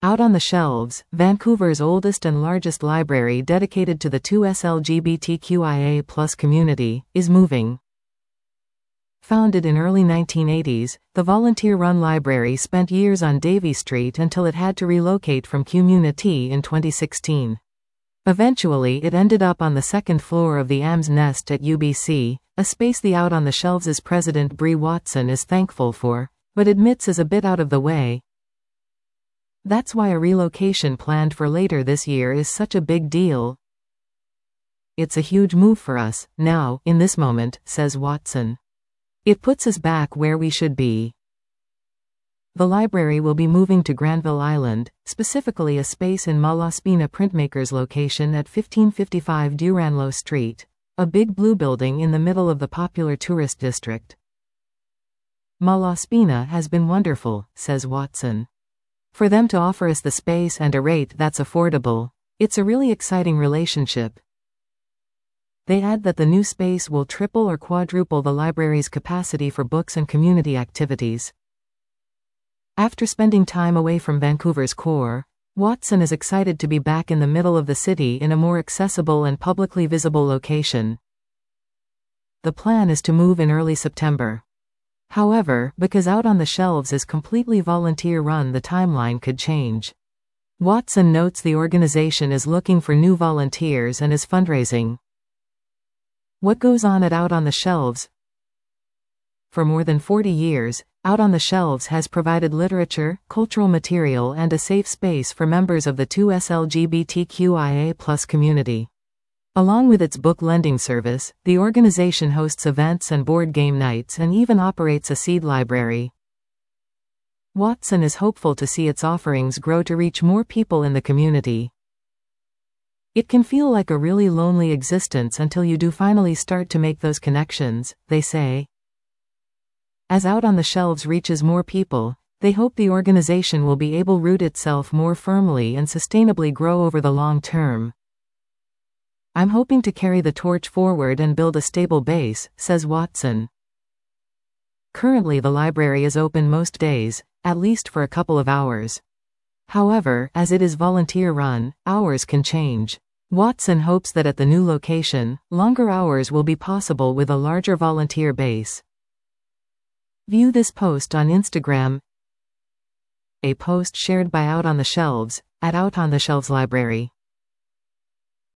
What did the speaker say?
Out on the Shelves, Vancouver's oldest and largest library dedicated to the 2S LGBTQIA+ community, is moving. Founded in early 1980s, the volunteer-run library spent years on Davie Street until it had to relocate from Community in 2016. Eventually it ended up on the second floor of the Am's Nest at UBC, a space the Out on the Shelves' president Bree Watson is thankful for, but admits is a bit out of the way. That's why a relocation planned for later this year is such a big deal. It's a huge move for us, now, in this moment, says Watson. It puts us back where we should be. The library will be moving to Granville Island, specifically a space in Malaspina Printmakers' location at 1555 Duranlo Street, a big blue building in the middle of the popular tourist district. Malaspina has been wonderful, says Watson. For them to offer us the space and a rate that's affordable, it's a really exciting relationship. They add that the new space will triple or quadruple the library's capacity for books and community activities. After spending time away from Vancouver's core, Watson is excited to be back in the middle of the city in a more accessible and publicly visible location. The plan is to move in early September. However, because Out on the Shelves is completely volunteer-run, the timeline could change. Watson notes the organization is looking for new volunteers and is fundraising. What goes on at Out on the Shelves? For more than 40 years, Out on the Shelves has provided literature, cultural material and a safe space for members of the 2S LGBTQIA+ community. Along with its book lending service, the organization hosts events and board game nights and even operates a seed library. Watson is hopeful to see its offerings grow to reach more people in the community. It can feel like a really lonely existence until you do finally start to make those connections, they say. As Out on the Shelves reaches more people, they hope the organization will be able to root itself more firmly and sustainably grow over the long term. I'm hoping to carry the torch forward and build a stable base, says Watson. Currently the library is open most days, at least for a couple of hours. However, as it is volunteer-run, hours can change. Watson hopes that at the new location, longer hours will be possible with a larger volunteer base. View this post on Instagram. A post shared by Out on the Shelves, at Out on the Shelves Library.